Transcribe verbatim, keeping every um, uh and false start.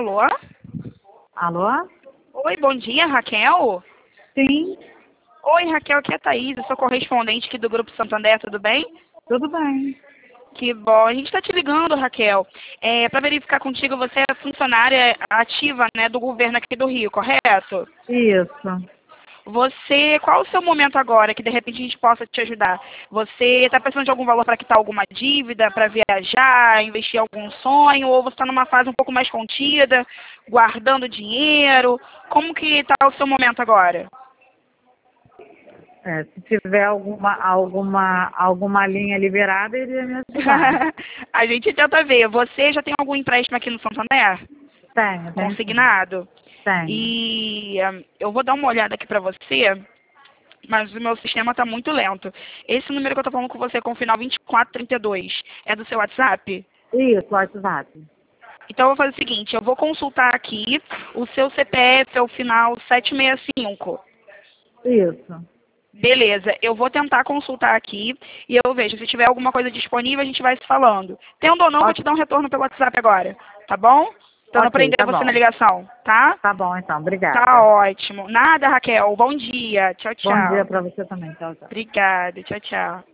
Alô? Alô? Oi, bom dia, Raquel? Sim, Oi, Raquel, aqui é a Thaís, eu sou correspondente aqui do Grupo Santander, tudo bem? tudo bem. Que bom. A gente está te ligando, Raquel, é, para verificar contigo, você é funcionária ativa, né, do governo aqui do Rio, correto? Isso. Você, qual o seu momento agora, que de repente a gente possa te ajudar? Você está precisando de algum valor para quitar alguma dívida, para viajar, investir em algum sonho, ou você está numa fase um pouco mais contida, guardando dinheiro? Como que está o seu momento agora? É, se tiver alguma, alguma, alguma linha liberada, iria me ajudar. A gente tenta ver. Você já tem algum empréstimo aqui no Santander? Tenho, tenho sim. Consignado? Tenho. E hum, eu vou dar uma olhada aqui para você, mas o meu sistema está muito lento. Esse número que eu estou falando com você com o final vinte e quatro trinta e dois é do seu WhatsApp? Isso, WhatsApp. Então eu vou fazer o seguinte, eu vou consultar aqui, o seu C P F é o final setecentos e sessenta e cinco. Isso. Beleza, eu vou tentar consultar aqui e eu vejo, se tiver alguma coisa disponível, a gente vai se falando. Tendo ou não, vou te Ok, dar um retorno pelo WhatsApp agora, tá bom? Tentando ok, aprender tá você na bom. ligação, tá? Tá bom, então. Tá Obrigada. ótimo. Nada, Raquel. Bom dia. Tchau, Bom dia tchau. para você também. Tchau, tchau. Obrigada. Tchau, tchau.